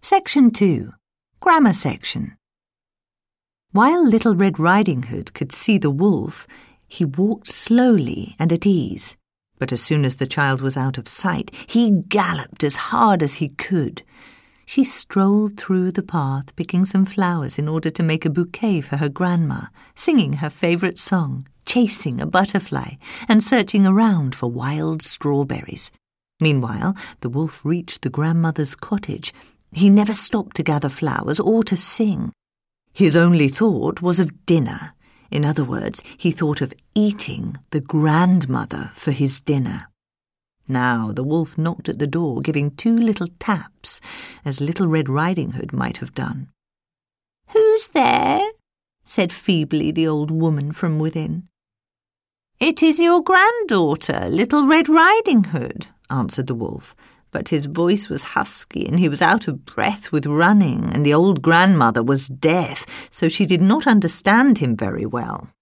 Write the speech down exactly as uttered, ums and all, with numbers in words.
Section two. Grammar section. While Little Red Riding Hood could see the wolf, he walked slowly and at ease. But as soon as the child was out of sight, he galloped as hard as he could. She strolled through the path, picking some flowers in order to make a bouquet for her grandma, singing her favourite song, chasing a butterfly, and searching around for wild strawberries. Meanwhile, the wolf reached the grandmother's cottage. He never stopped to gather flowers or to sing. His only thought was of dinner. In other words, he thought of eating the grandmother for his dinner. Now the wolf knocked at the door, giving two little taps, as Little Red Riding Hood might have done. "Who's there?" said feebly the old woman from within. "It is your granddaughter, Little Red Riding Hood," answered the wolf. But his voice was husky and he was out of breath with running, and the old grandmother was deaf, so she did not understand him very well.